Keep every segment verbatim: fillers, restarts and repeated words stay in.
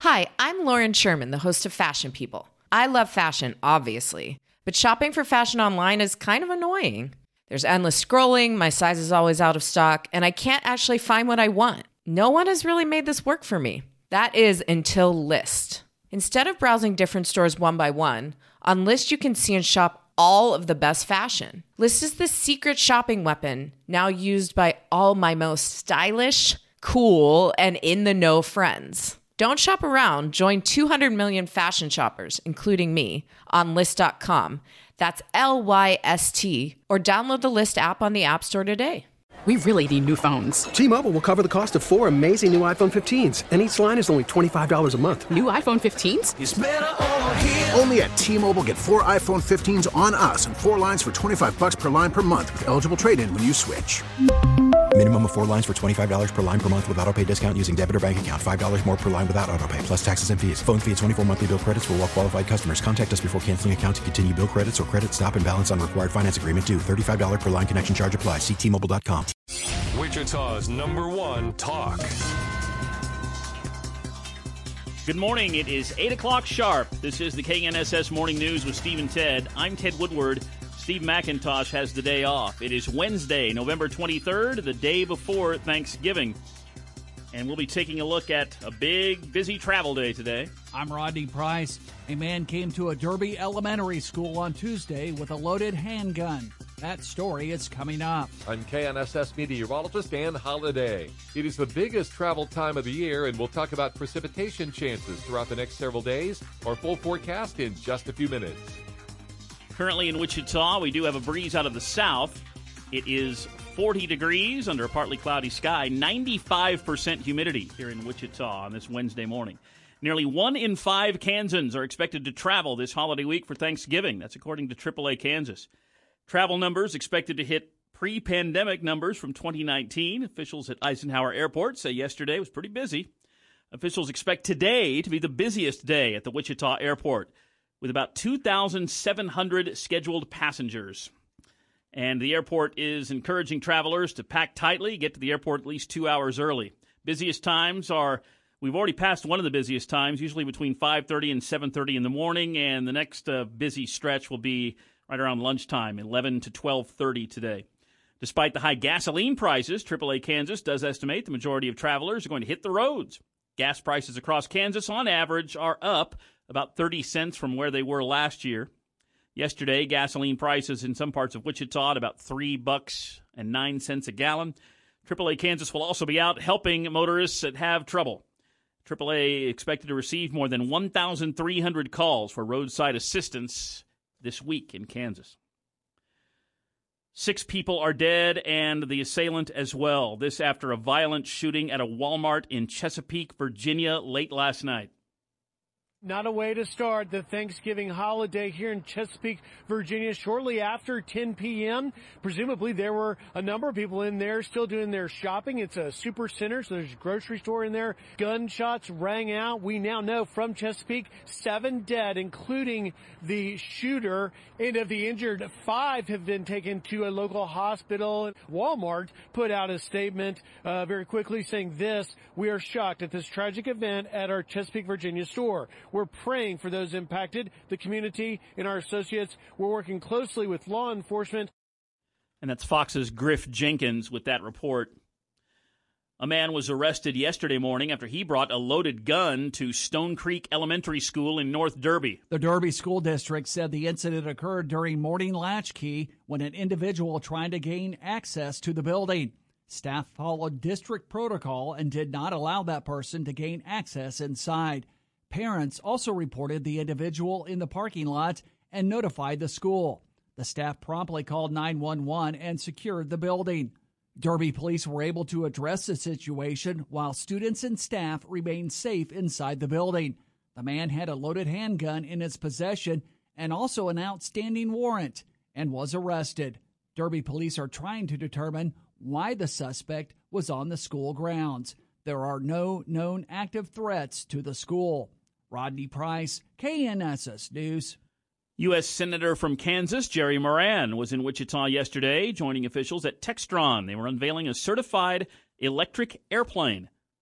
Hi, I'm Lauren Sherman, the host of Fashion People. I love fashion, obviously, but shopping for fashion online is kind of annoying. There's endless scrolling, my size is always out of stock, and I can't actually find what I want. No one has really made this work for me. That is until Lyst. Instead of browsing different stores one by one, on Lyst you can see and shop all of the best fashion. Lyst is the secret shopping weapon, now used by all my most stylish, cool, and in-the-know friends. Don't shop around. Join two hundred million fashion shoppers, including me, on Lyst dot com. That's L Y S T. Or download the Lyst app on the App Store today. We really need new phones. T-Mobile will cover the cost of four amazing new iPhone fifteens, and each line is only twenty-five dollars a month. New iPhone fifteens? It's better over here. Only at T-Mobile, get four iPhone fifteens on us and four lines for twenty-five dollars per line per month with eligible trade-in when you switch. Minimum of four lines for twenty-five dollars per line per month with autopay discount using debit or bank account. five dollars more per line without autopay, plus taxes and fees. Phone fee at twenty-four monthly bill credits for well-qualified customers. Contact us before canceling account to continue bill credits or credit stop and balance on required finance agreement due. thirty-five dollars per line connection charge applies. See T Mobile dot com. Wichita's number one talk. Good morning. It is eight o'clock sharp. This is the K N S S Morning News with Steve and Ted. I'm Ted Woodward. Steve McIntosh has the day off. It is Wednesday, November twenty-third, the day before Thanksgiving. And we'll be taking a look at a big, busy travel day today. I'm Rodney Price. A man came to a Derby elementary school on Tuesday with a loaded handgun. That story is coming up. I'm K N S S meteorologist Ann Holiday. It is the biggest travel time of the year, and we'll talk about precipitation chances throughout the next several days. Our full forecast in just a few minutes. Currently in Wichita, we do have a breeze out of the south. It is forty degrees under a partly cloudy sky, ninety-five percent humidity here in Wichita on this Wednesday morning. Nearly one in five Kansans are expected to travel this holiday week for Thanksgiving. That's according to triple A Kansas. Travel numbers expected to hit pre-pandemic numbers from twenty nineteen. Officials at Eisenhower Airport say yesterday was pretty busy. Officials expect today to be the busiest day at the Wichita Airport, with about two thousand seven hundred scheduled passengers. And the airport is encouraging travelers to pack tightly, get to the airport at least two hours early. Busiest times are, we've already passed one of the busiest times, usually between five thirty and seven thirty in the morning, and the next uh, busy stretch will be right around lunchtime, eleven to twelve thirty today. Despite the high gasoline prices, triple A Kansas does estimate the majority of travelers are going to hit the roads. Gas prices across Kansas, on average, are up about thirty cents from where they were last year. Yesterday, gasoline prices in some parts of Wichita at about three bucks and nine cents a gallon. triple A Kansas will also be out helping motorists that have trouble. triple A expected to receive more than one thousand three hundred calls for roadside assistance this week in Kansas. Six people are dead and the assailant as well. This after a violent shooting at a Walmart in Chesapeake, Virginia late last night. Not a way to start the Thanksgiving holiday here in Chesapeake, Virginia, shortly after ten p.m. Presumably there were a number of people in there still doing their shopping. It's a super center, so there's a grocery store in there. Gunshots rang out. We now know from Chesapeake, seven dead, including the shooter. And of the injured, five have been taken to a local hospital. Walmart put out a statement uh, very quickly saying this: "We are shocked at this tragic event at our Chesapeake, Virginia store. We're praying for those impacted, the community, and our associates. We're working closely with law enforcement." And that's Fox's Griff Jenkins with that report. A man was arrested yesterday morning after he brought a loaded gun to Stone Creek Elementary School in North Derby. The Derby School District said the incident occurred during morning latchkey when an individual tried to gain access to the building. Staff followed district protocol and did not allow that person to gain access inside. Parents also reported the individual in the parking lot and notified the school. The staff promptly called nine one one and secured the building. Derby police were able to address the situation while students and staff remained safe inside the building. The man had a loaded handgun in his possession and also an outstanding warrant and was arrested. Derby police are trying to determine why the suspect was on the school grounds. There are no known active threats to the school. Rodney Price, K N S S News. U S. Senator from Kansas, Jerry Moran, was in Wichita yesterday, joining officials at Textron. They were unveiling a certified electric airplane.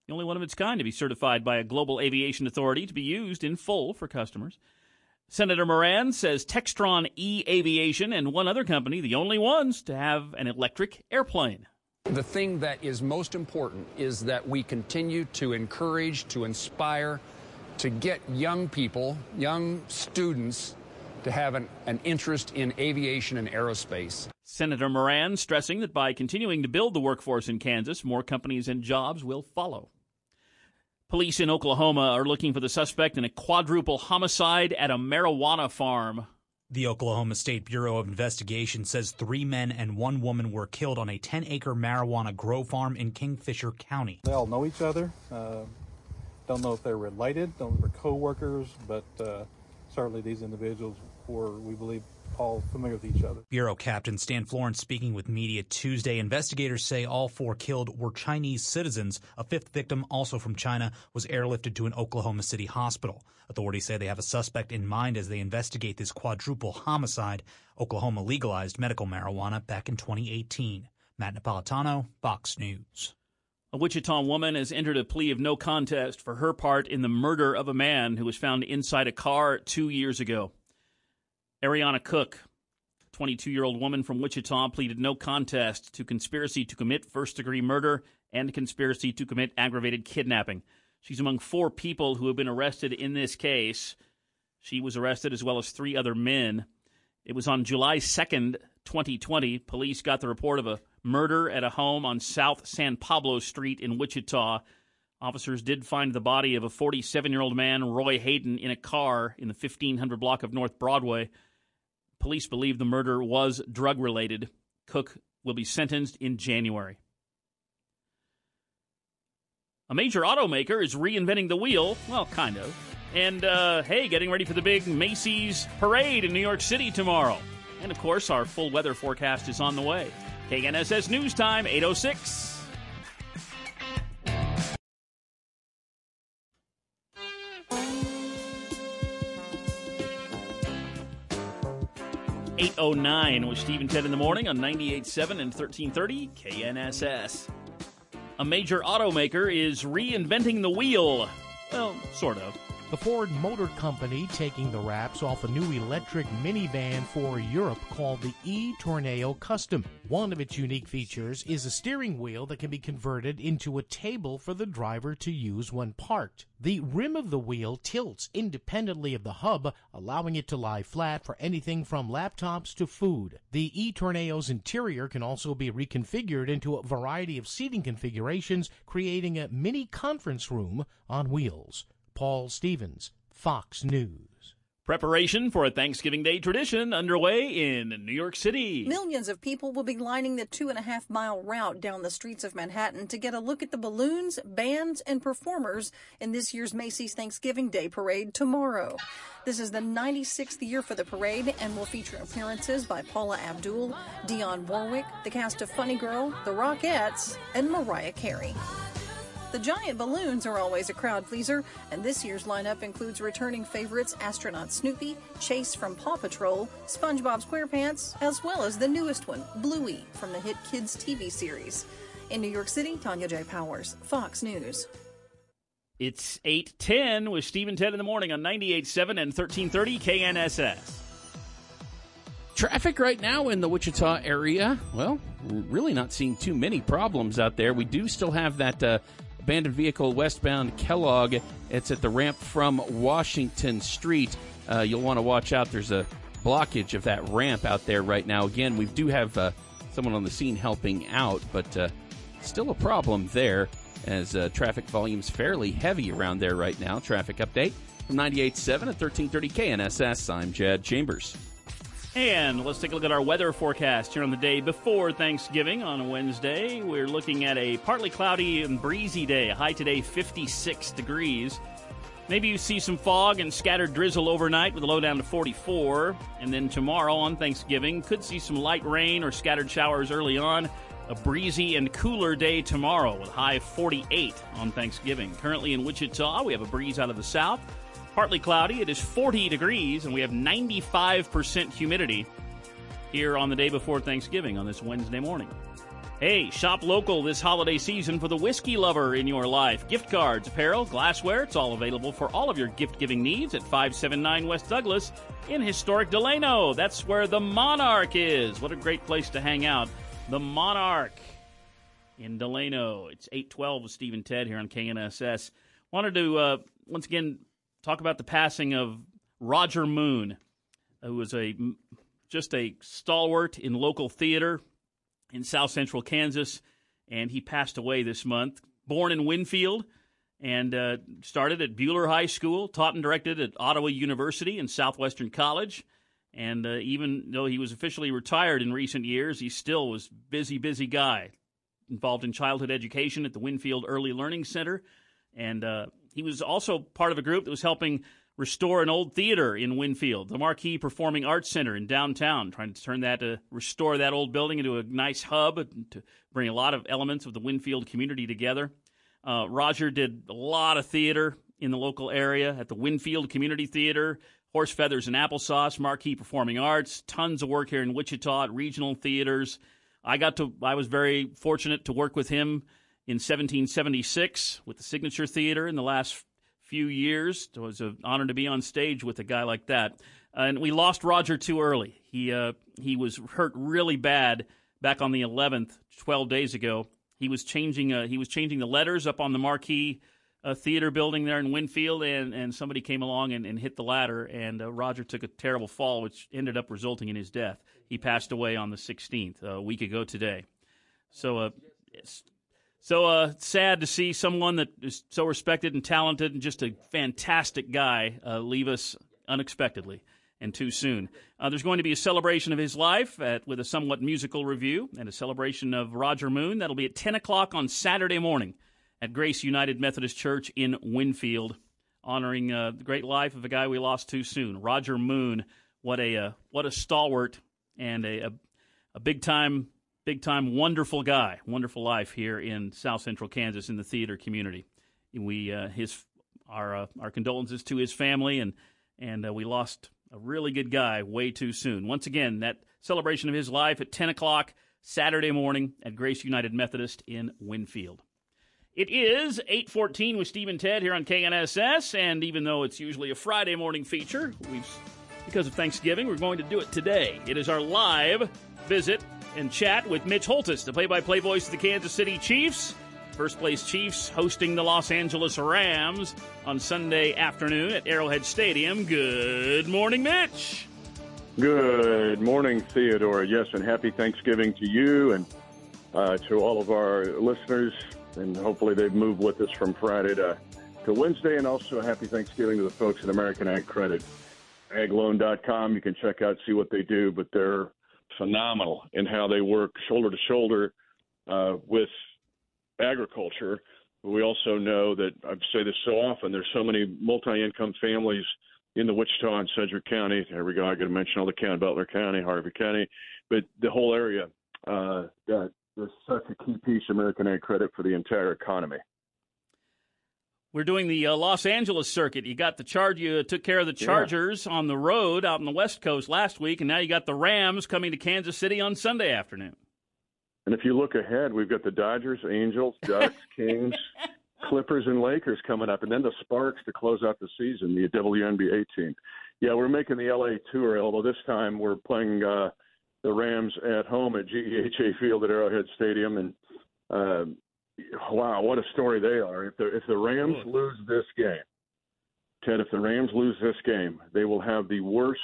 the only one of its kind to be certified by a global aviation authority to be used in full for customers. Senator Moran says Textron eAviation and one other company, the only ones to have an electric airplane. The thing that is most important is that we continue to encourage, to inspire, to get young people, young students, to have an, an interest in aviation and aerospace. Senator Moran stressing that by continuing to build the workforce in Kansas, more companies and jobs will follow. Police in Oklahoma are looking for the suspect in a quadruple homicide at a marijuana farm. The Oklahoma State Bureau of Investigation says three men and one woman were killed on a ten-acre marijuana grow farm in Kingfisher County. They all know each other. Uh, don't know if they're related, don't know if they're co-workers, but uh, certainly these individuals were, we believe, all familiar with each other. Bureau Captain Stan Florence speaking with media Tuesday. Investigators say all four killed were Chinese citizens. A fifth victim, also from China, was airlifted to an Oklahoma City hospital. Authorities say they have a suspect in mind as they investigate this quadruple homicide. Oklahoma legalized medical marijuana back in twenty eighteen. Matt Napolitano, Fox News. A Wichita woman has entered a plea of no contest for her part in the murder of a man who was found inside a car two years ago. Ariana Cook, twenty-two-year-old woman from Wichita, pleaded no contest to conspiracy to commit first-degree murder and conspiracy to commit aggravated kidnapping. She's among four people who have been arrested in this case. She was arrested as well as three other men. It was on July second, twenty twenty. Police got the report of a murder at a home on South San Pablo Street in Wichita. Officers did find the body of a forty-seven-year-old man, Roy Hayden, in a car in the fifteen hundred block of North Broadway. Police believe the murder was drug-related. Cook will be sentenced in January. A major automaker is reinventing the wheel. Well, kind of. And, uh, hey, getting ready for the big Macy's parade in New York City tomorrow. And, of course, our full weather forecast is on the way. K N S S News Time, eight oh six. eight oh nine with Steve and Ted in the morning on ninety-eight point seven and thirteen thirty K N S S. A major automaker is reinventing the wheel. Well, sort of. The Ford Motor Company taking the wraps off a new electric minivan for Europe called the e-Tornado Custom. One of its unique features is a steering wheel that can be converted into a table for the driver to use when parked. The rim of the wheel tilts independently of the hub, allowing it to lie flat for anything from laptops to food. The e-Tornado's interior can also be reconfigured into a variety of seating configurations, creating a mini conference room on wheels. Paul Stevens, Fox News. Preparation for a Thanksgiving Day tradition underway in New York City. Millions of people will be lining the two and a half mile route down the streets of Manhattan to get a look at the balloons, bands, and performers in this year's Macy's Thanksgiving Day Parade tomorrow. This is the ninety-sixth year for the parade and will feature appearances by Paula Abdul, Dionne Warwick, the cast of Funny Girl, the Rockettes, and Mariah Carey. The giant balloons are always a crowd pleaser, and this year's lineup includes returning favorites astronaut Snoopy, Chase from Paw Patrol, SpongeBob SquarePants, as well as the newest one, Bluey, from the hit Kids T V series. In New York City, Tanya J. Powers, Fox News. It's eight ten with Steve and Ted in the morning on ninety-eight point seven and thirteen thirty K N S S. Traffic right now in the Wichita area, well, we're really not seeing too many problems out there. We do still have that uh, abandoned vehicle westbound Kellogg. It's at the ramp from Washington Street. Uh, you'll want to watch out. There's a blockage of that ramp out there right now. Again, we do have uh, someone on the scene helping out, but uh, still a problem there as uh, traffic volume's fairly heavy around there right now. Traffic update from ninety-eight point seven at thirteen thirty K N S S. I'm Jed Chambers. And let's take a look at our weather forecast here on the day before Thanksgiving on Wednesday. We're looking at a partly cloudy and breezy day. A high today, fifty-six degrees. Maybe you see some fog and scattered drizzle overnight with a low down to forty-four. And then tomorrow on Thanksgiving, could see some light rain or scattered showers early on. A breezy and cooler day tomorrow with a high forty-eight on Thanksgiving. Currently in Wichita, we have a breeze out of the south. Partly cloudy. It is forty degrees, and we have ninety-five percent humidity here on the day before Thanksgiving on this Wednesday morning. Hey, shop local this holiday season for the whiskey lover in your life. Gift cards, apparel, glassware, it's all available for all of your gift-giving needs at five seventy-nine West Douglas in historic Delano. That's where the Monarch is. What a great place to hang out. The Monarch in Delano. It's eight twelve with Steve and Ted here on K N S S. Wanted to, uh, once again, talk about the passing of Roger Moon, who was a just a stalwart in local theater in South Central Kansas, and he passed away this month. Born in Winfield, and uh, started at Buhler High School, taught and directed at Ottawa University and Southwestern College, and uh, even though he was officially retired in recent years, he still was busy, busy guy, involved in childhood education at the Winfield Early Learning Center, and uh, he was also part of a group that was helping restore an old theater in Winfield, the Marquee Performing Arts Center in downtown, trying to turn that, to restore that old building into a nice hub to bring a lot of elements of the Winfield community together. Uh, Roger did a lot of theater in the local area at the Winfield Community Theater, Horse Feathers and Applesauce, Marquee Performing Arts, tons of work here in Wichita at regional theaters. I got to, I was very fortunate to work with him in seventeen seventy-six with the Signature Theater in the last few years. It was an honor to be on stage with a guy like that. Uh, and we lost Roger too early. He uh, he was hurt really bad back on the eleventh, twelve days ago. He was changing uh, he was changing the letters up on the Marquee uh, Theater building there in Winfield, and, and somebody came along and, and hit the ladder, and uh, Roger took a terrible fall, which ended up resulting in his death. He passed away on the sixteenth, a week ago today. So, uh, yes. So uh, sad to see someone that is so respected and talented and just a fantastic guy uh, leave us unexpectedly and too soon. Uh, there's going to be a celebration of his life at, with a somewhat musical review and a celebration of Roger Moon. That'll be at ten o'clock on Saturday morning at Grace United Methodist Church in Winfield, honoring uh, the great life of a guy we lost too soon, Roger Moon. What a uh, what a stalwart and a, a, a big-time Big-time, wonderful guy, wonderful life here in South Central Kansas in the theater community. We, uh, his, our, uh, our condolences to his family, and and uh, we lost a really good guy way too soon. Once again, that celebration of his life at ten o'clock Saturday morning at Grace United Methodist in Winfield. It is eight fourteen with Steve and Ted here on K N S S, and even though it's usually a Friday morning feature, we've because of Thanksgiving, we're going to do it today. It is our live visit and chat with Mitch Holthus, the play-by-play voice of the Kansas City Chiefs. First-place Chiefs hosting the Los Angeles Rams on Sunday afternoon at Arrowhead Stadium. Good morning, Mitch. Good morning, Theodore. Yes, and happy Thanksgiving to you and uh, to all of our listeners. And hopefully they've moved with us from Friday to, to Wednesday. And also a happy Thanksgiving to the folks at American Ag Credit. ag loan dot com. You can check out, see what they do, but they're phenomenal in how they work shoulder to shoulder uh, with agriculture. We also know that, I say this so often, there's so many multi-income families in the Wichita and Sedgwick County. There we go. I got to mention all the county, Butler County, Harvey County, but the whole area uh, that is such a key piece of American Ag Credit for the entire economy. We're doing the uh, Los Angeles circuit. You got the charge. You took care of the Chargers yeah. on the road out on the West Coast last week, and now you got the Rams coming to Kansas City on Sunday afternoon. And if you look ahead, we've got the Dodgers, Angels, Ducks, Kings, Clippers, and Lakers coming up, and then the Sparks to close out the season, the W N B A team. Yeah, we're making the L A tour, although this time we're playing uh, the Rams at home at G E H A Field at Arrowhead Stadium, and uh, wow, what a story they are. If the, if the Rams lose this game, Ted, if the Rams lose this game, they will have the worst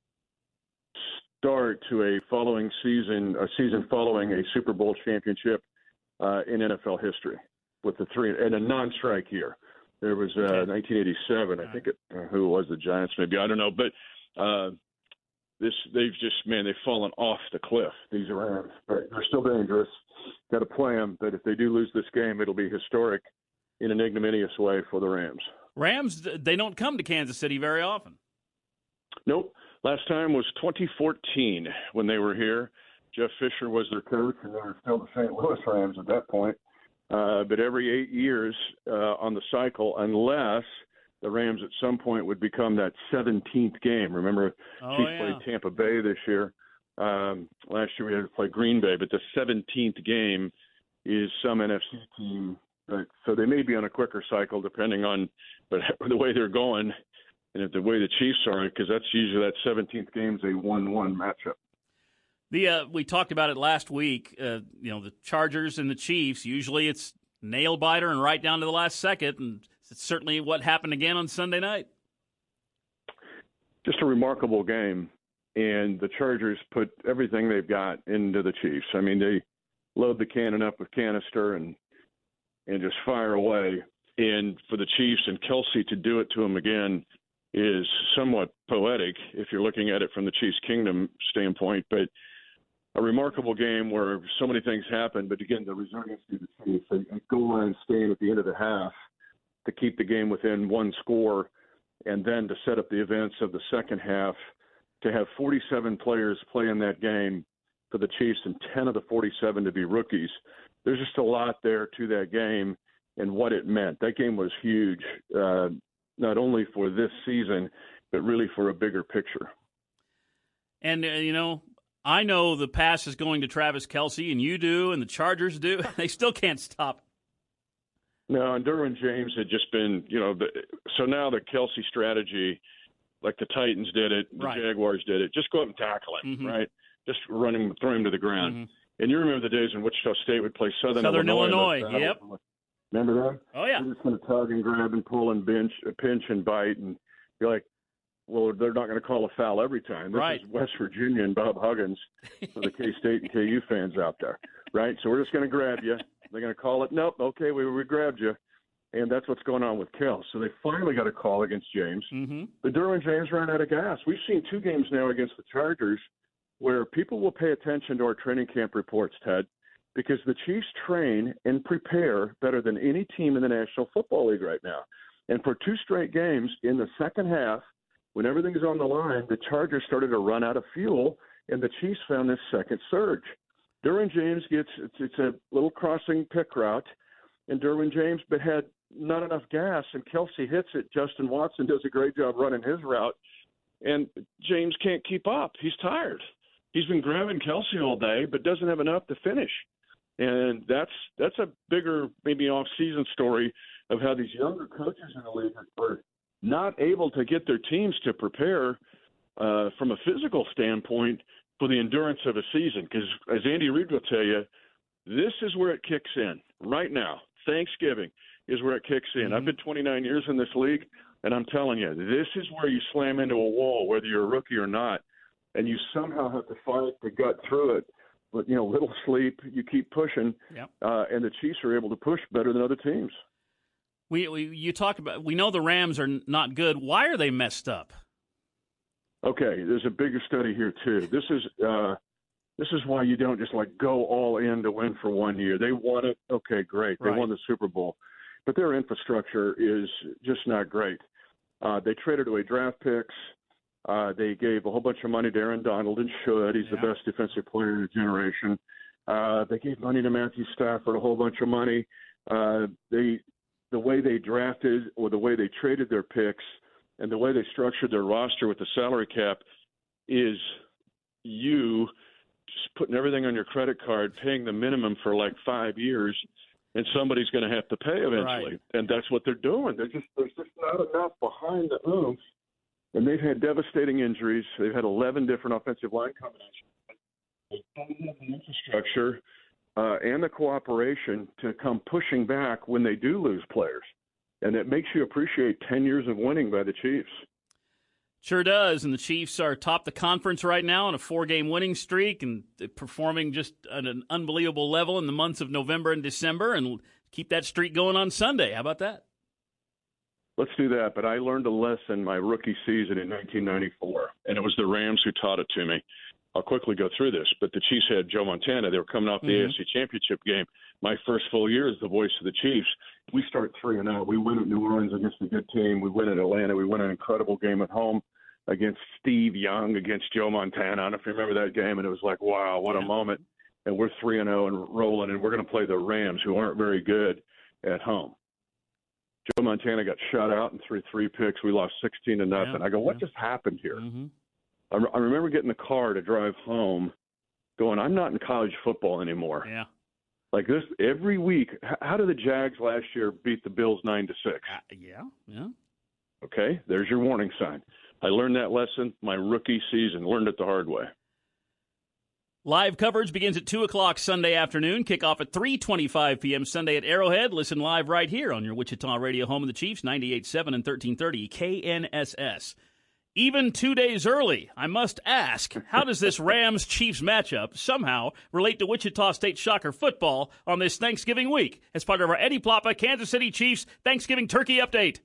start to a following season, a season following a Super Bowl championship uh, in N F L history with the three, and a non-strike year. There was uh, nineteen eighty-seven, I think it, uh, who was the Giants, maybe, I don't know, but uh, this, they've just, man, they've fallen off the cliff, these Rams. But they're still dangerous. Got to play them, but if they do lose this game, it'll be historic in an ignominious way for the Rams. Rams, they don't come to Kansas City very often. Nope. Last time was twenty fourteen when they were here. Jeff Fisher was their coach, and they were still the Saint Louis Rams at that point. Uh, but every eight years uh, on the cycle, unless the Rams at some point would become that seventeenth game. Remember, oh, Chiefs yeah. played Tampa Bay this year. Um, last year we had to play Green Bay, but the seventeenth game is some N F C team. Right? So they may be on a quicker cycle depending on but the way they're going and the way the Chiefs are, because that's usually that seventeenth game is a one one matchup. The uh, we talked about it last week. Uh, you know, the Chargers and the Chiefs. Usually, it's nail biter and right down to the last second, and it's certainly what happened again on Sunday night. Just a remarkable game, and the Chargers put everything they've got into the Chiefs. I mean, they load the cannon up with canister and and just fire away. And for the Chiefs and Kelsey to do it to them again is somewhat poetic if you're looking at it from the Chiefs' kingdom standpoint, but a remarkable game where so many things happen. But again, the resiliency of the Chiefs, a goal line stand at the end of the half to keep the game within one score, and then to set up the events of the second half, to have forty-seven players play in that game for the Chiefs and ten of the forty-seven to be rookies. There's just a lot there to that game and what it meant. That game was huge, uh, not only for this season, but really for a bigger picture. And, uh, you know, I know the pass is going to Travis Kelce, and you do, and the Chargers do. They still can't stop. No, and Derwin James had just been, you know, the, so now the Kelce strategy, like the Titans did it, the right. Jaguars did it, just go up and tackle him, mm-hmm. right? Just run him, throw him to the ground. Mm-hmm. And you remember the days in Wichita State would play Southern, Southern Illinois. Illinois, yep. Remember that? Oh, yeah. They're just going to tug and grab and pull and bench, pinch and bite. And you're like, well, they're not going to call a foul every time. This right. is West Virginia and Bob Huggins for the K-State and K U fans out there, right? So we're just going to grab you. They're going to call it. Nope, okay, we, we grabbed you. And that's what's going on with Kel. So they finally got a call against James. Mm-hmm. But Derwin James ran out of gas. We've seen two games now against the Chargers where people will pay attention to our training camp reports, Ted, because the Chiefs train and prepare better than any team in the National Football League right now. And for two straight games in the second half, when everything's on the line, the Chargers started to run out of fuel, and the Chiefs found this second surge. Derwin James gets it's, it's a little crossing pick route, and Derwin James but had not enough gas, and Kelce hits it. Justin Watson does a great job running his route, and James can't keep up. He's tired. He's been grabbing Kelce all day, but doesn't have enough to finish. And that's that's a bigger, maybe off-season story of how these younger coaches in the league are not able to get their teams to prepare uh, from a physical standpoint for the endurance of a season. Because as Andy Reid will tell you, this is where it kicks in right now. Thanksgiving is where it kicks in. Mm-hmm. I've been twenty-nine years in this league, and I'm telling you, this is where you slam into a wall, whether you're a rookie or not, and you somehow have to fight to gut through it. But, you know, little sleep, you keep pushing, yep. uh, and the Chiefs are able to push better than other teams. We, we you talked about, we know the Rams are not good. Why are they messed up? Okay, there's a bigger study here too. This is uh, this is why you don't just like go all in to win for one year. They won it. Okay, great. They right. won the Super Bowl, but their infrastructure is just not great. Uh, they traded away draft picks. Uh, they gave a whole bunch of money to Aaron Donald, and should. He's yeah. the best defensive player in the generation. Uh, they gave money to Matthew Stafford, a whole bunch of money. Uh, they, the way they drafted or the way they traded their picks and the way they structured their roster with the salary cap is you just putting everything on your credit card, paying the minimum for like five years, and somebody's going to have to pay eventually. Right. And that's what they're doing. They're just, there's just not enough behind the oomph. And they've had devastating injuries. They've had eleven different offensive line combinations. They don't have the infrastructure uh, and the cooperation to come pushing back when they do lose players. And it makes you appreciate ten years of winning by the Chiefs. Sure does. And the Chiefs are top the conference right now on a four-game winning streak and performing just at an unbelievable level in the months of November and December, and keep that streak going on Sunday. How about that? Let's do that. But I learned a lesson my rookie season in nineteen ninety-four, and it was the Rams who taught it to me. I'll quickly go through this, but the Chiefs had Joe Montana. They were coming off the mm-hmm. A F C Championship game. My first full year as the voice of the Chiefs. We start three and out. We win at New Orleans against a good team. We win at Atlanta. We win an incredible game at home against Steve Young, against Joe Montana. I don't know if you remember that game, and it was like, wow, what yeah. a moment. And we're three and zero and rolling, and we're going to play the Rams, who aren't very good, at home. Joe Montana got shut out and threw three picks. We lost sixteen to nothing. Yeah, I go, what yeah. just happened here? Mm-hmm. I, I remember getting the car to drive home going, I'm not in college football anymore. Yeah. Like this every week. How did the Jags last year beat the Bills nine to six? Uh, yeah, yeah. Okay, there's your warning sign. I learned that lesson my rookie season. Learned it the hard way. Live coverage begins at two o'clock Sunday afternoon. Kickoff at three twenty-five p.m. Sunday at Arrowhead. Listen live right here on your Wichita radio home of the Chiefs, ninety-eight point seven and thirteen thirty K N S S. Even two days early, I must ask, how does this Rams-Chiefs matchup somehow relate to Wichita State Shocker football on this Thanksgiving week as part of our Eddie Plapa Kansas City Chiefs Thanksgiving Turkey Update?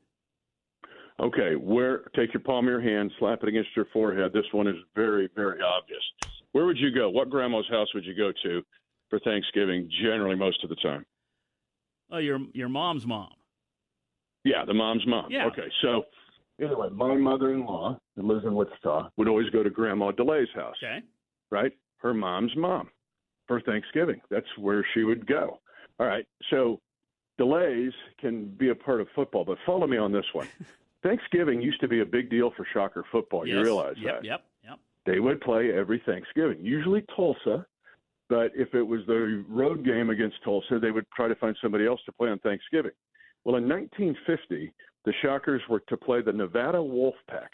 Okay, where take your palm of your hand, slap it against your forehead. This one is very, very obvious. Where would you go? What grandma's house would you go to for Thanksgiving generally most of the time? Oh, your your mom's mom. Yeah, the mom's mom. Yeah. Okay, so anyway, my mother-in-law, that lives in Wichita, would always go to Grandma DeLay's house. Okay. Right? Her mom's mom for Thanksgiving. That's where she would go. All right, so delays can be a part of football, but follow me on this one. Thanksgiving used to be a big deal for Shocker football. Yes. You realize yep, that? Yep, yep. They would play every Thanksgiving, usually Tulsa. But if it was the road game against Tulsa, they would try to find somebody else to play on Thanksgiving. Well, in nineteen fifty, the Shockers were to play the Nevada Wolfpack.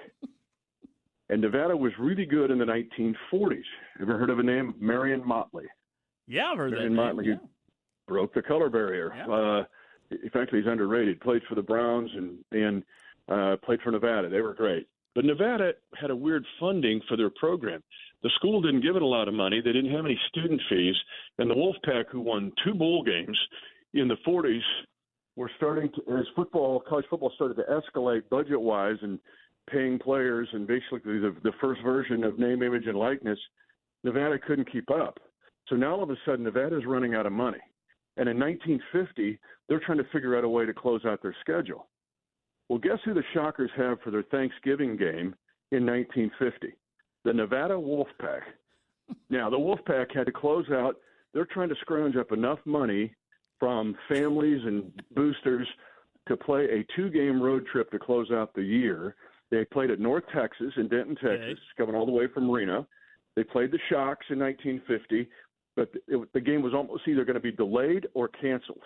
And Nevada was really good in the nineteen forties. Ever heard of a name? Marion Motley. Yeah, I've heard Marion that Motley, name. who broke the color barrier. Yeah. Uh, in fact, he's underrated. Played for the Browns and, and uh, played for Nevada. They were great. But Nevada had a weird funding for their program. The school didn't give it a lot of money. They didn't have any student fees. And the Wolfpack, who won two bowl games in the forties, were starting to, as football, college football started to escalate budget-wise and paying players and basically the, the first version of name, image, and likeness, Nevada couldn't keep up. So now all of a sudden Nevada's running out of money. And in nineteen fifty, they're trying to figure out a way to close out their schedule. Well, guess who the Shockers have for their Thanksgiving game in nineteen fifty? The Nevada Wolfpack. Now, the Wolfpack had to close out. They're trying to scrounge up enough money from families and boosters to play a two-game road trip to close out the year. They played at North Texas in Denton, Texas, okay. coming all the way from Reno. They played the Shocks in nineteen fifty, but it, the game was almost either going to be delayed or canceled.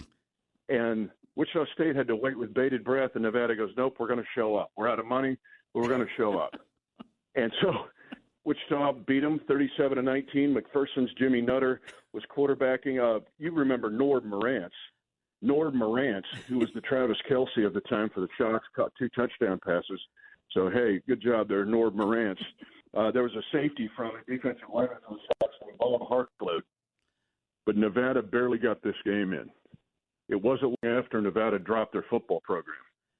And Wichita State had to wait with bated breath, and Nevada goes, nope, we're going to show up. We're out of money, but we're going to show up. And so Wichita beat them thirty-seven to nineteen. McPherson's Jimmy Nutter was quarterbacking. Uh, you remember Nord Morantz. Nord Morantz, who was the Travis Kelce of the time for the Shocks, caught two touchdown passes. So, hey, good job there, Nord Morantz. Uh, there was a safety from a defensive lineman for the Shocks named Bob Hartload. But Nevada barely got this game in. It wasn't long after Nevada dropped their football program,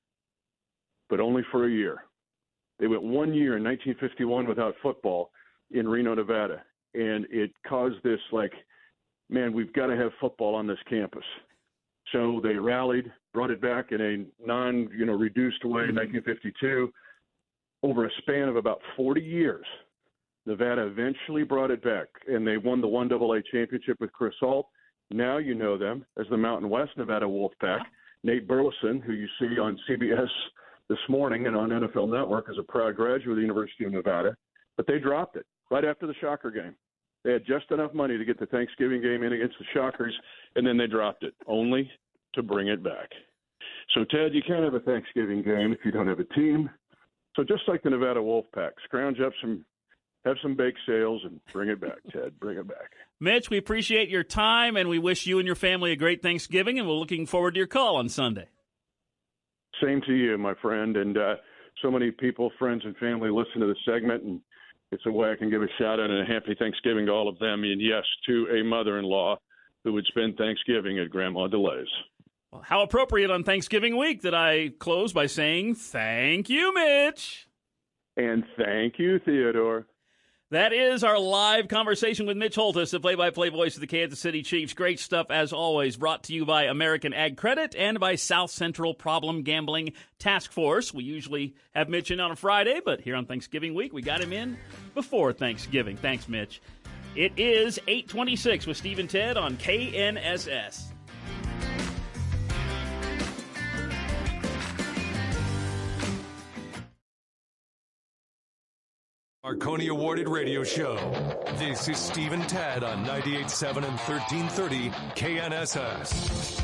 but only for a year. They went one year in nineteen fifty-one without football in Reno, Nevada, and it caused this, like, man, we've got to have football on this campus. So they rallied, brought it back in a non, you know, reduced way in nineteen fifty-two. Over a span of about forty years, Nevada eventually brought it back, and they won the one double A championship with Chris Ault. Now you know them as the Mountain West Nevada Wolfpack. Nate Burleson, who you see on C B S this morning and on N F L Network, is a proud graduate of the University of Nevada. But they dropped it right after the Shocker game. They had just enough money to get the Thanksgiving game in against the Shockers, and then they dropped it, only to bring it back. So, Ted, you can't have a Thanksgiving game if you don't have a team. So just like the Nevada Wolfpack, scrounge up some, have some bake sales and bring it back, Ted. Bring it back. Mitch, we appreciate your time, and we wish you and your family a great Thanksgiving, and we're looking forward to your call on Sunday. Same to you, my friend. And uh, so many people, friends and family, listen to the segment, and it's a way I can give a shout-out and a happy Thanksgiving to all of them, and, yes, to a mother-in-law who would spend Thanksgiving at Grandma DeLay's. Well, how appropriate on Thanksgiving week that I close by saying thank you, Mitch. And thank you, Theodore. That is our live conversation with Mitch Holthus, the play-by-play voice of the Kansas City Chiefs. Great stuff, as always, brought to you by American Ag Credit and by South Central Problem Gambling Task Force. We usually have Mitch in on a Friday, but here on Thanksgiving week, we got him in before Thanksgiving. Thanks, Mitch. It is eight twenty-six with Steve and Ted on K N S S. Marconi awarded radio show. This is Steve and Ted on ninety-eight point seven and thirteen thirty K N S S.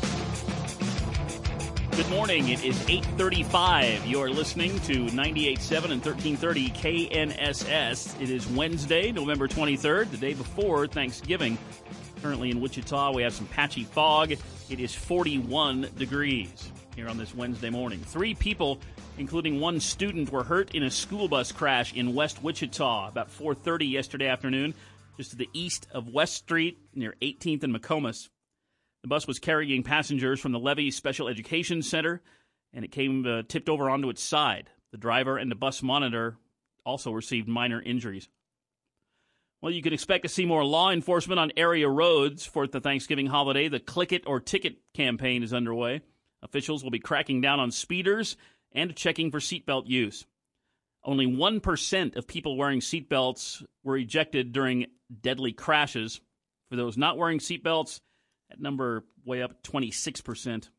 Good morning. It is eight thirty-five. You're listening to ninety-eight point seven and thirteen thirty K N S S. It is Wednesday, November twenty-third, the day before Thanksgiving. Currently in Wichita, we have some patchy fog. It is forty-one degrees here on this Wednesday morning. Three people, including one student, were hurt in a school bus crash in West Wichita about four thirty yesterday afternoon, just to the east of West Street near eighteenth and McComas. The bus was carrying passengers from the Levy Special Education Center, and it came uh, tipped over onto its side. The driver and the bus monitor also received minor injuries. Well, you can expect to see more law enforcement on area roads for the Thanksgiving holiday. The Click It or Ticket campaign is underway. Officials will be cracking down on speeders and checking for seatbelt use. Only one percent of people wearing seatbelts were ejected during deadly crashes. For those not wearing seatbelts, that number way up twenty-six percent.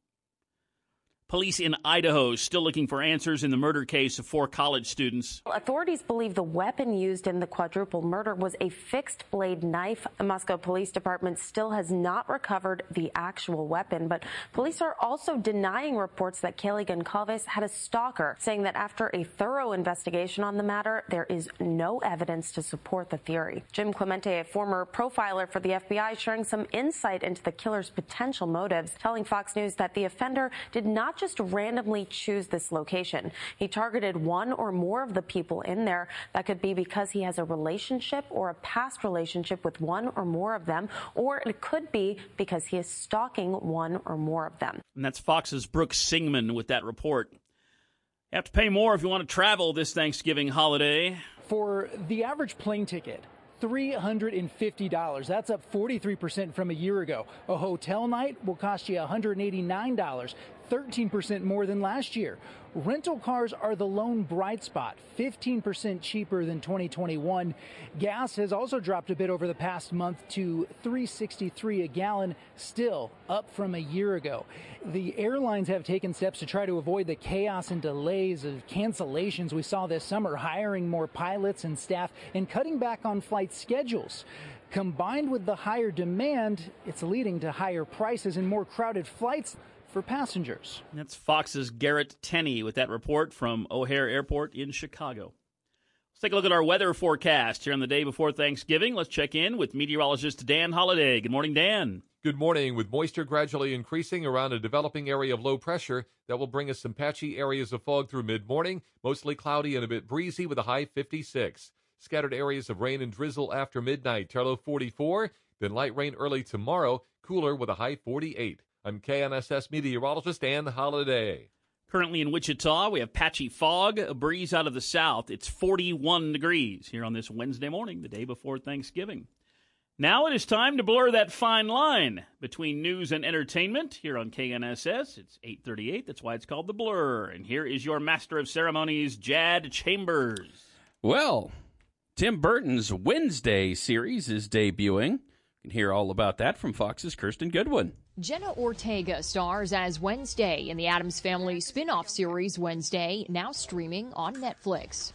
Police in Idaho still looking for answers in the murder case of four college students. Authorities believe the weapon used in the quadruple murder was a fixed-blade knife. The Moscow Police Department still has not recovered the actual weapon, but police are also denying reports that Kaylee Goncalves had a stalker, saying that after a thorough investigation on the matter, there is no evidence to support the theory. Jim Clemente, a former profiler for the F B I, sharing some insight into the killer's potential motives, telling Fox News that the offender did not just randomly choose this location. He targeted one or more of the people in there. That could be because he has a relationship or a past relationship with one or more of them, or it could be because he is stalking one or more of them. And that's Fox's Brooks Singman with that report. You have to pay more if you want to travel this Thanksgiving holiday. For the average plane ticket, three hundred fifty dollars. That's up forty-three percent from a year ago. A hotel night will cost you one hundred eighty-nine dollars, thirteen percent more than last year. Rental cars are the lone bright spot, fifteen percent cheaper than twenty twenty-one. Gas has also dropped a bit over the past month to three dollars and sixty-three cents a gallon, still up from a year ago. The airlines have taken steps to try to avoid the chaos and delays of cancellations we saw this summer, hiring more pilots and staff and cutting back on flight schedules. Combined with the higher demand, it's leading to higher prices and more crowded flights for passengers. That's Fox's Garrett Tenney with that report from O'Hare Airport in Chicago. Let's take a look at our weather forecast here on the day before Thanksgiving. Let's check in with meteorologist Dan Holliday. Good morning, Dan. Good morning. With moisture gradually increasing around a developing area of low pressure, that will bring us some patchy areas of fog through mid-morning, mostly cloudy and a bit breezy with a high fifty-six. Scattered areas of rain and drizzle after midnight, low forty-four, then light rain early tomorrow, cooler with a high forty-eight. I'm K N S S meteorologist Dan Holliday. Currently in Wichita, we have patchy fog, a breeze out of the south. It's forty-one degrees here on this Wednesday morning, the day before Thanksgiving. Now it is time to blur that fine line between news and entertainment here on K N S S. It's eight thirty-eight. That's why it's called The Blur. And here is your master of ceremonies, Jad Chambers. Well, Tim Burton's Wednesday series is debuting. You can hear all about that from Fox's Kirsten Goodwin. Jenna Ortega stars as Wednesday in the Addams Family spin-off series Wednesday, now streaming on Netflix.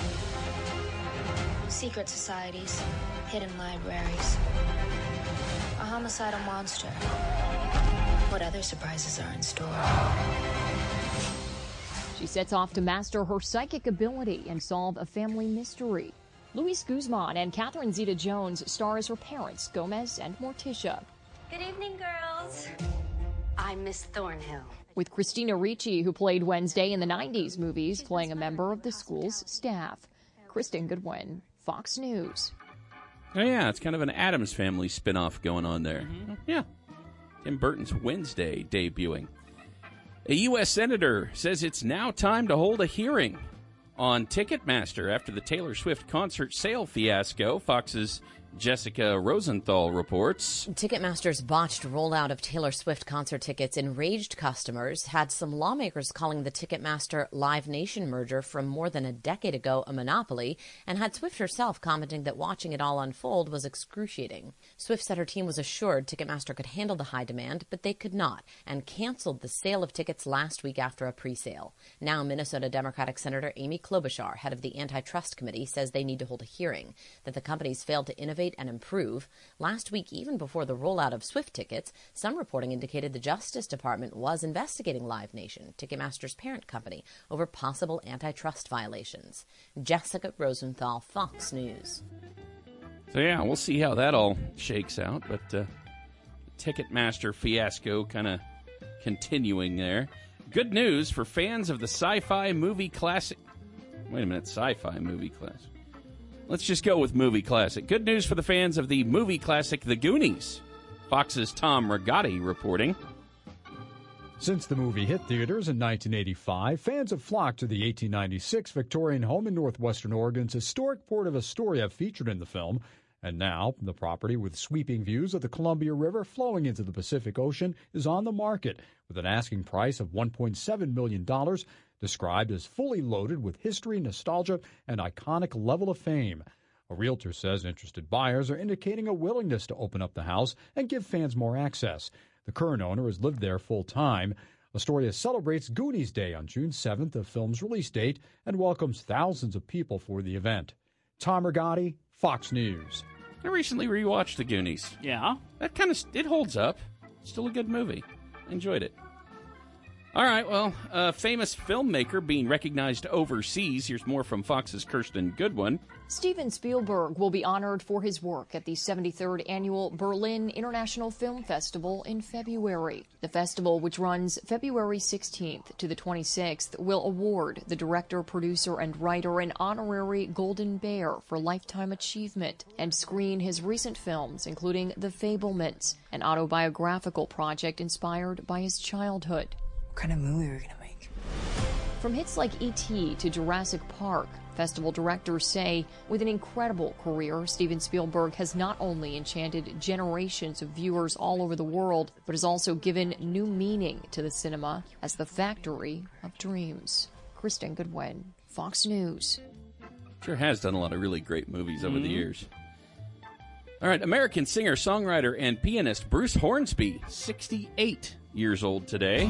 Secret societies, hidden libraries, a homicidal monster. What other surprises are in store? She sets off to master her psychic ability and solve a family mystery. Luis Guzman and Catherine Zeta-Jones star as her parents, Gomez and Morticia. Good evening, girls. I'm Miss Thornhill. With Christina Ricci, who played Wednesday in the nineties movies, playing a member of the school's staff. Kristen Goodwin, Fox News. Oh, yeah, it's kind of an Addams Family spinoff going on there. Mm-hmm. Yeah. Tim Burton's Wednesday debuting. A U S senator says it's now time to hold a hearing on Ticketmaster after the Taylor Swift concert sale fiasco. Fox's Jessica Rosenthal reports. Ticketmaster's botched rollout of Taylor Swift concert tickets enraged customers, had some lawmakers calling the Ticketmaster Live Nation merger from more than a decade ago a monopoly, and had Swift herself commenting that watching it all unfold was excruciating. Swift said her team was assured Ticketmaster could handle the high demand, but they could not, and canceled the sale of tickets last week after a pre-sale. Now Minnesota Democratic Senator Amy Klobuchar, head of the Antitrust Committee, says they need to hold a hearing, that the companies failed to innovate and improve. Last week, even before the rollout of Swift tickets, some reporting indicated the Justice Department was investigating Live Nation, Ticketmaster's parent company, over possible antitrust violations. Jessica Rosenthal, Fox News. So yeah, we'll see how that all shakes out, but uh, Ticketmaster fiasco kind of continuing there. Good news for fans of the sci-fi movie classic. Wait a minute, sci-fi movie classic. Let's just go with movie classic. Good news for the fans of the movie classic The Goonies. Fox's Tom Rigotti reporting. Since the movie hit theaters in nineteen eighty-five, fans have flocked to the eighteen ninety-six Victorian home in northwestern Oregon's historic port of Astoria featured in the film. And now, the property with sweeping views of the Columbia River flowing into the Pacific Ocean is on the market with an asking price of one point seven million dollars, described as fully loaded with history, nostalgia, and iconic level of fame. A realtor says interested buyers are indicating a willingness to open up the house and give fans more access. The current owner has lived there full-time. Astoria celebrates Goonies Day on June seventh, the film's release date, and welcomes thousands of people for the event. Tom Rigotti, Fox News. I recently rewatched The Goonies. Yeah? That kind of, it holds up. Still a good movie. Enjoyed it. All right, well, a famous filmmaker being recognized overseas. Here's more from Fox's Kirsten Goodwin. Steven Spielberg will be honored for his work at the seventy-third Annual Berlin International Film Festival in February. The festival, which runs February sixteenth to the twenty-sixth, will award the director, producer, and writer an honorary Golden Bear for lifetime achievement and screen his recent films, including The Fabelmans, an autobiographical project inspired by his childhood. What kind of movie are we going to make? From hits like E T to Jurassic Park, festival directors say with an incredible career, Steven Spielberg has not only enchanted generations of viewers all over the world, but has also given new meaning to the cinema as the factory of dreams. Kristen Goodwin, Fox News. Sure has done a lot of really great movies over Mm-hmm. the years. All right, American singer, songwriter, and pianist Bruce Hornsby, sixty-eight years old today.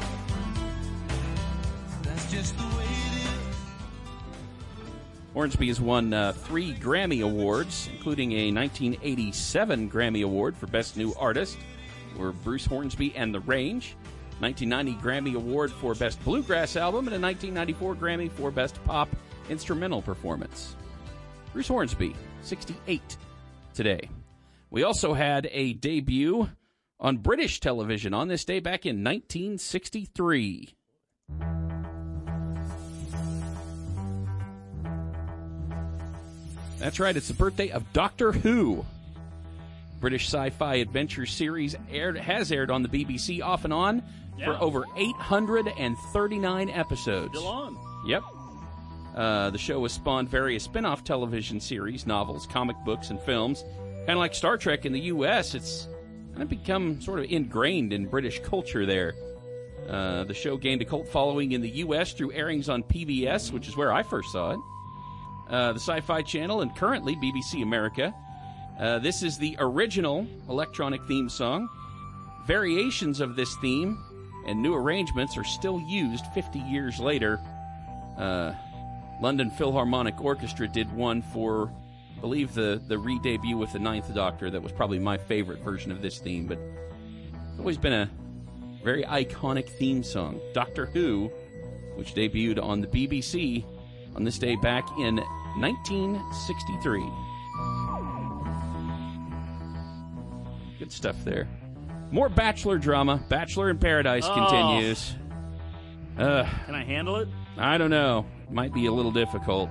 That's just the way it is. Hornsby has won uh, three Grammy Awards, including a nineteen eighty-seven Grammy Award for Best New Artist for Bruce Hornsby and the Range, nineteen ninety Grammy Award for Best Bluegrass Album, and a nineteen ninety-four Grammy for Best Pop Instrumental Performance. Bruce Hornsby, sixty-eight today. We also had a debut on British television on this day back in nineteen sixty-three. That's right, it's the birthday of Doctor Who. British sci-fi adventure series aired has aired on the B B C off and on Yeah. for over eight hundred thirty-nine episodes. Still on. Yep. Uh, the show has spawned various spin-off television series, novels, comic books, and films. Kind of like Star Trek in the U S, it's kind of become sort of ingrained in British culture there. Uh, the show gained a cult following in the U S through airings on P B S, which is where I first saw it, uh, the Sci-Fi Channel, and currently B B C America. Uh, this is the original electronic theme song. Variations of this theme and new arrangements are still used fifty years later. Uh, London Philharmonic Orchestra did one for, I believe, the, the re-debut with the Ninth Doctor. That was probably my favorite version of this theme, but it's always been a very iconic theme song. Doctor Who, which debuted on the B B C on this day back in nineteen sixty-three. Good stuff there. More Bachelor drama. Bachelor in Paradise Oh. continues. Uh, Can I handle it? I don't know. Might be a little difficult.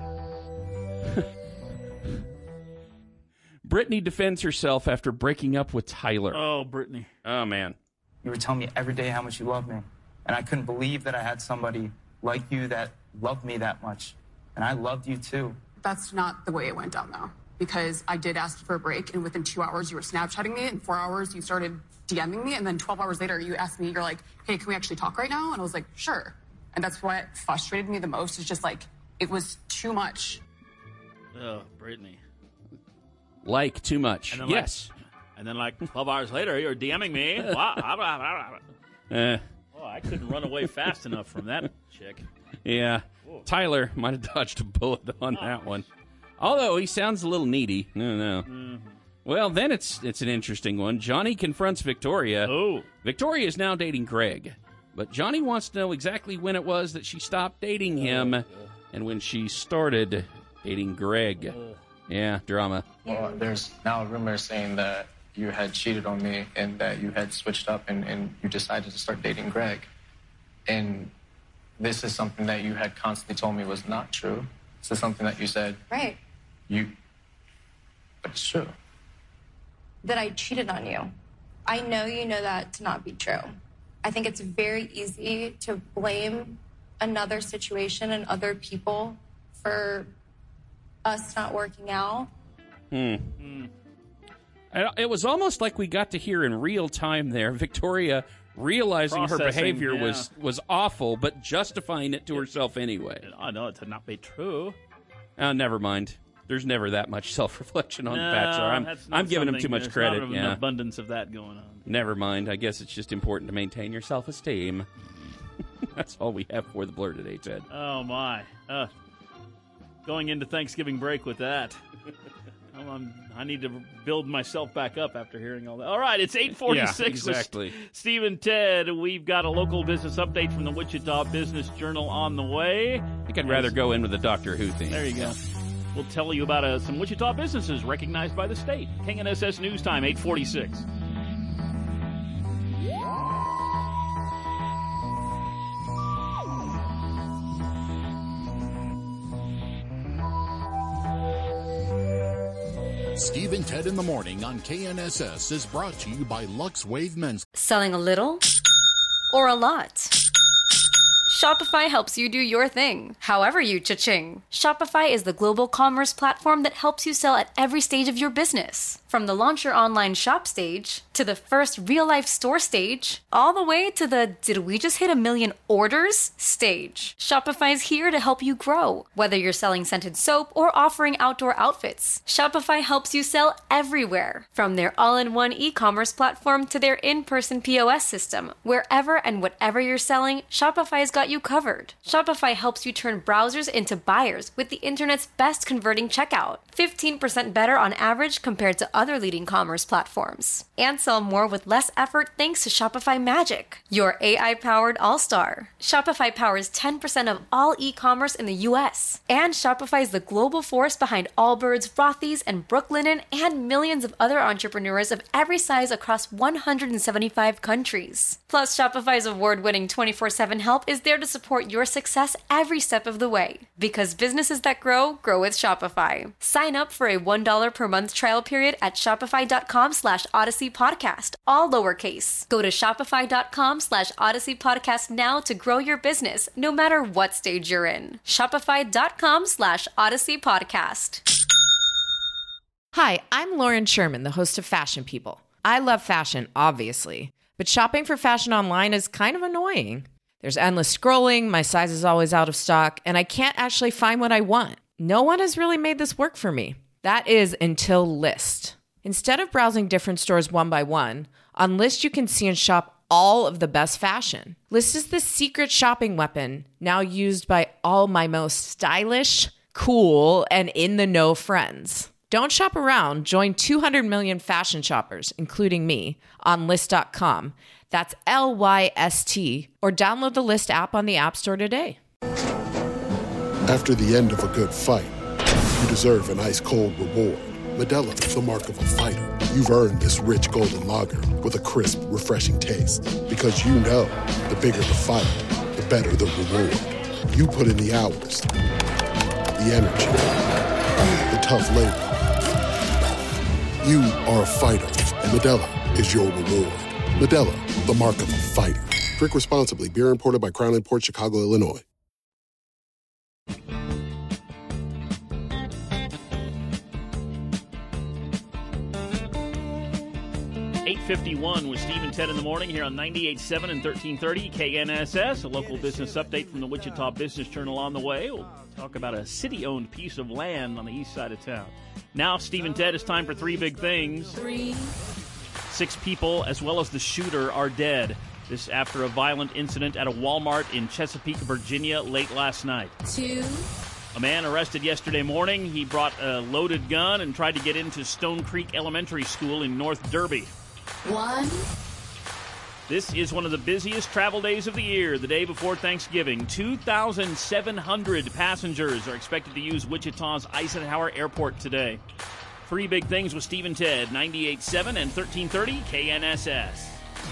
Brittany defends herself after breaking up with Tyler. Oh, Brittany. Oh, man. You were telling me every day how much you loved me. And I couldn't believe that I had somebody like you that loved me that much. And I loved you too. That's not the way it went down, though. because I did ask for a break, and within two hours you were Snapchatting me, and four hours you started DMing me, and then twelve hours later you asked me, you're like, hey, can we actually talk right now? And I was like, sure. And that's what frustrated me the most, is just like, it was too much. Oh, Brittany. Like too much. And then Yes. Like, and then like twelve hours later, you're DMing me. Wow. Uh, Oh, I couldn't run away fast enough from that chick. yeah. Whoa. Tyler might have dodged a bullet on that one. Although he sounds a little needy. No, no. Mm-hmm. Well, then it's it's an interesting one. Johnny confronts Victoria. Oh. Victoria is now dating Greg. But Johnny wants to know exactly when it was that she stopped dating him Oh, and when she started dating Greg. Oh. Yeah, drama. Well, there's now rumors saying that you had cheated on me and that you had switched up and, and you decided to start dating Greg. And this is something that you had constantly told me was not true. This is something that you said. Right. You, but it's true. That I cheated on you. I know you know that to not be true. I think it's very easy to blame another situation and other people for us not working out. Hmm. It was almost like we got to hear in real time there Victoria realizing her Processing, behavior yeah. was, was awful, but justifying it to herself anyway. I know it to not be true. Oh, never mind. There's never that much self-reflection on no, The Bachelor. I'm, that's not I'm giving him too something- much there's credit. Not Yeah. an abundance of that going on. Never mind. I guess it's just important to maintain your self-esteem. That's all we have for the Blur today, Ted. Oh, my. Uh, going into Thanksgiving break with that. I'm, I'm, I need to build myself back up after hearing all that. All right, it's eight forty-six Yeah, exactly. with Steve and Ted. We've got a local business update from the Wichita Business Journal on the way. I think I'd rather go in with the Doctor Who theme. There you go. We'll tell you about uh, some Wichita businesses recognized by the state. K N S S News Time, eight forty-six. Steve and Ted in the Morning on K N S S is brought to you by Lux Wave Men's. Selling a little or a lot? Shopify helps you do your thing, however you cha-ching. Shopify is the global commerce platform that helps you sell at every stage of your business. From the launch your online shop stage, to the first real-life store stage, all the way to the did we just hit a million orders stage. Shopify's here to help you grow. Whether you're selling scented soap or offering outdoor outfits, Shopify helps you sell everywhere. From their all-in-one e-commerce platform to their in-person P O S system, wherever and whatever you're selling, Shopify's got you covered. Shopify helps you turn browsers into buyers with the internet's best converting checkout. fifteen percent better on average compared to other leading commerce platforms. And sell more with less effort thanks to Shopify Magic, your A I-powered all-star. Shopify powers ten percent of all e-commerce in the U S. And Shopify is the global force behind Allbirds, Rothy's, and Brooklinen, and millions of other entrepreneurs of every size across one hundred seventy-five countries. Plus, Shopify's award-winning twenty-four seven help is there to support your success every step of the way. Because businesses that grow, grow with Shopify. Sign up for a one dollar per month trial period at shopify.com slash Odyssey Podcast, all lowercase. Go to shopify.com slash Odyssey Podcast now to grow your business, no matter what stage you're in. Shopify.com slash Odyssey Podcast. Hi, I'm Lauren Sherman, the host of Fashion People. I love fashion, obviously, but shopping for fashion online is kind of annoying. There's endless scrolling, my size is always out of stock, and I can't actually find what I want. No one has really made this work for me. That is until Lyst. Instead of browsing different stores one by one, on Lyst you can see and shop all of the best fashion. Lyst is the secret shopping weapon now used by all my most stylish, cool, and in-the-know friends. Don't shop around. Join two hundred million fashion shoppers, including me, on Lyst dot com. That's L Y S T, or download the Lyst app on the App Store today. After the end of a good fight, you deserve an ice-cold reward. Modelo is the mark of a fighter. You've earned this rich golden lager with a crisp, refreshing taste. Because you know, the bigger the fight, the better the reward. You put in the hours, the energy, the tough labor. You are a fighter, and Modelo is your reward. Modelo, the mark of a fighter. Drink responsibly. Beer imported by Crown Imports, Chicago, Illinois. eight fifty-one with Steve and Ted in the morning here on ninety-eight point seven and thirteen thirty K N S S. A local business update from the Wichita Business Journal on the way. We'll talk about a city-owned piece of land on the east side of town. Now, Steve and Ted, it's time for three big things. Three. Six people, as well as the shooter, are dead. This after a violent incident at a Walmart in Chesapeake, Virginia, late last night. Two. A man arrested yesterday morning. He brought a loaded gun and tried to get into Stone Creek Elementary School in North Derby. One. This is one of the busiest travel days of the year, the day before Thanksgiving. two thousand seven hundred passengers are expected to use Wichita's Eisenhower Airport today. Three big things with Steve and Ted, ninety-eight point seven and thirteen thirty K N S S.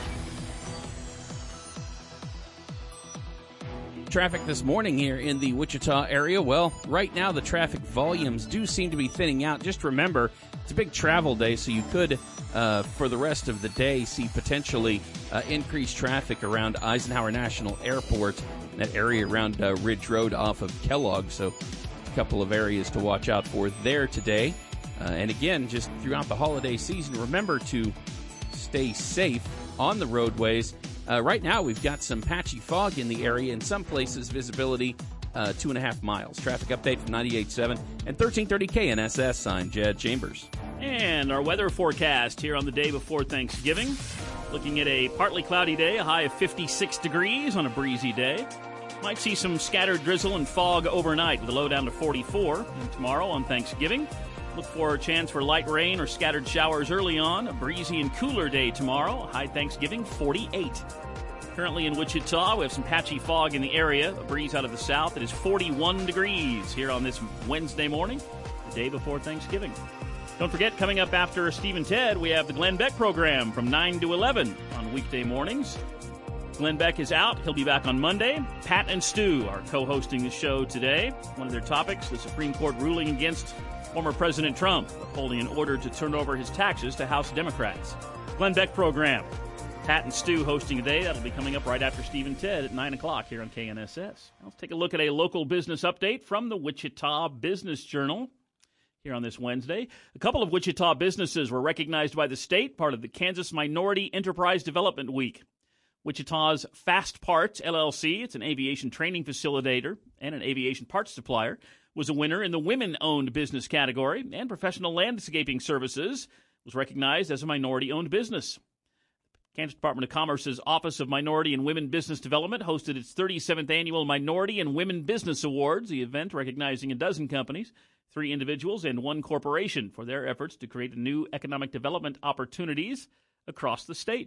Traffic this morning here in the Wichita area. Well, right now the traffic volumes do seem to be thinning out. Just remember, it's a big travel day, so you could, uh, for the rest of the day, see potentially uh, increased traffic around Eisenhower National Airport, that area around uh, Ridge Road off of Kellogg. So a couple of areas to watch out for there today. Uh, and again, just throughout the holiday season, remember to stay safe on the roadways. Uh, right now, we've got some patchy fog in the area. In some places, visibility uh, two and a half miles. Traffic update from ninety-eight point seven and thirteen thirty K N S S. I'm Jed Chambers. And our weather forecast here on the day before Thanksgiving. Looking at a partly cloudy day, a high of fifty-six degrees on a breezy day. Might see some scattered drizzle and fog overnight with a low down to forty-four. And tomorrow on Thanksgiving, look for a chance for light rain or scattered showers early on. A breezy and cooler day tomorrow. High Thanksgiving, forty-eight. Currently in Wichita, we have some patchy fog in the area. A breeze out of the south. It is forty-one degrees here on this Wednesday morning, the day before Thanksgiving. Don't forget, coming up after Steve and Ted, we have the Glenn Beck program from nine to eleven on weekday mornings. Glenn Beck is out. He'll be back on Monday. Pat and Stu are co-hosting the show today. One of their topics, the Supreme Court ruling against former President Trump, upholding an order to turn over his taxes to House Democrats. Glenn Beck program. Pat and Stu hosting today. That'll be coming up right after Steve and Ted at nine o'clock here on K N S S. Let's take a look at a local business update from the Wichita Business Journal here on this Wednesday. A couple of Wichita businesses were recognized by the state, part of the Kansas Minority Enterprise Development Week. Wichita's Fast Parts, L L C, it's an aviation training facilitator and an aviation parts supplier, was a winner in the women-owned business category, and Professional Landscaping Services was recognized as a minority-owned business. Kansas Department of Commerce's Office of Minority and Women Business Development hosted its thirty-seventh Annual Minority and Women Business Awards, the event recognizing a dozen companies, three individuals, and one corporation for their efforts to create new economic development opportunities across the state.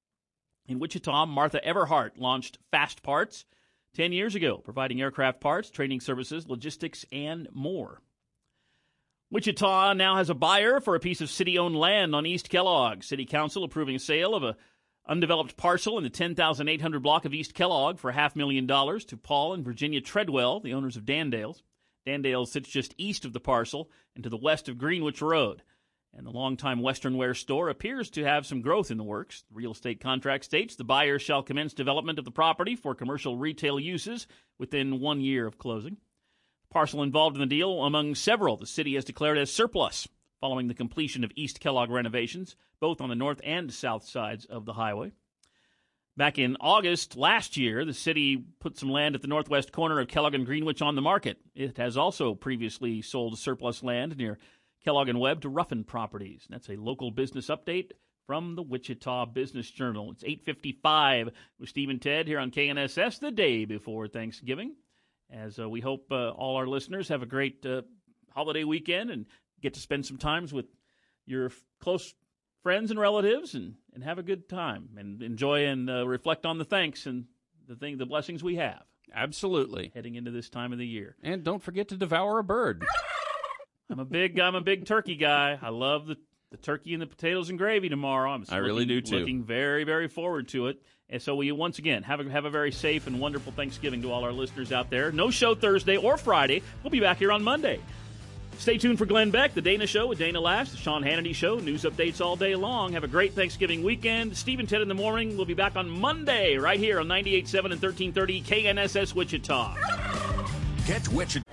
In Wichita, Martha Everhart launched Fast Parts ten years ago, providing aircraft parts, training services, logistics, and more. Wichita now has a buyer for a piece of city-owned land on East Kellogg. City Council approving a sale of a undeveloped parcel in the ten thousand eight hundred block of East Kellogg for half million dollars to Paul and Virginia Treadwell, the owners of Dandale's. Dandale's sits just east of the parcel and to the west of Greenwich Road. And the longtime Western Wear store appears to have some growth in the works. The real estate contract states the buyer shall commence development of the property for commercial retail uses within one year of closing. The parcel involved in the deal, among several, the city has declared as surplus following the completion of East Kellogg renovations, both on the north and south sides of the highway. Back in August last year, the city put some land at the northwest corner of Kellogg and Greenwich on the market. It has also previously sold surplus land near Kellogg and Webb to Ruffin Properties. That's a local business update from the Wichita Business Journal. It's eight fifty-five with Steve and Ted here on K N S S, the day before Thanksgiving. As uh, we hope uh, all our listeners have a great uh, holiday weekend and get to spend some time with your f- close friends and relatives and, and have a good time and enjoy and uh, reflect on the thanks and the thing, the blessings we have. Absolutely. Heading into this time of the year. And don't forget to devour a bird. I'm a big I'm a big turkey guy. I love the, the turkey and the potatoes and gravy tomorrow. I'm I really looking, do too. Looking very very forward to it. And so we once again have a have a very safe and wonderful Thanksgiving to all our listeners out there. No show Thursday or Friday. We'll be back here on Monday. Stay tuned for Glenn Beck, the Dana Show with Dana Laughs, the Sean Hannity Show, news updates all day long. Have a great Thanksgiving weekend. Steve and Ted in the morning. We'll be back on Monday right here on ninety-eight point seven and thirteen thirty K N S S Wichita. Get Wichita.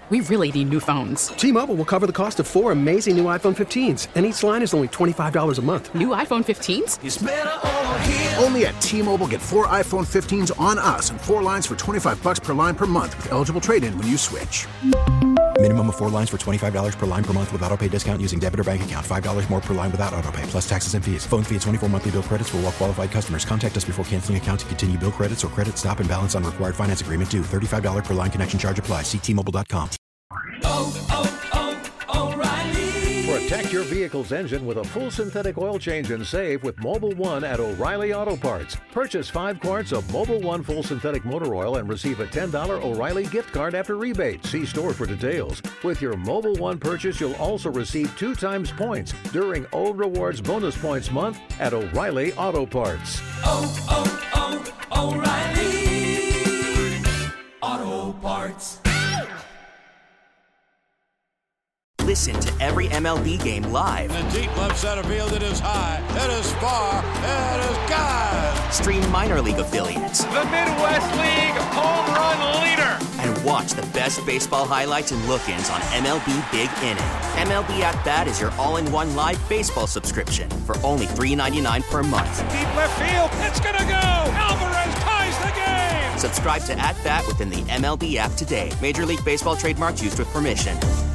We really need new phones. T-Mobile will cover the cost of four amazing new iPhone fifteens, and each line is only twenty-five dollars a month. New iPhone fifteens? It's better over here. Only at T-Mobile, get four iPhone fifteens on us and four lines for twenty-five dollars per line per month with eligible trade-in when you switch. Minimum of four lines for twenty-five dollars per line per month with autopay discount using debit or bank account. five dollars more per line without autopay, plus taxes and fees. Phone fee at twenty-four monthly bill credits for well-qualified customers. Contact us before canceling account to continue bill credits or credit stop and balance on required finance agreement due. thirty-five dollars per line connection charge applies. See T Mobile dot com. Oh, oh, oh, O'Reilly. Protect your vehicle's engine with a full synthetic oil change and save with Mobil one at O'Reilly Auto Parts. Purchase five quarts of Mobil one full synthetic motor oil and receive a ten dollars O'Reilly gift card after rebate. See store for details. With your Mobil one purchase, you'll also receive two times points during O Rewards Bonus Points Month at O'Reilly Auto Parts. Oh, oh, oh, O'Reilly Auto Parts. Listen to every M L B game live. In the deep left center field, it is high, it is far, it is gone. Stream minor league affiliates. The Midwest League home run leader. And watch the best baseball highlights and look-ins on M L B Big Inning. M L B At Bat is your all-in-one live baseball subscription for only three ninety-nine per month. Deep left field, it's gonna go. Alvarez ties the game. Subscribe to At Bat within the M L B app today. Major League Baseball trademarks used with permission.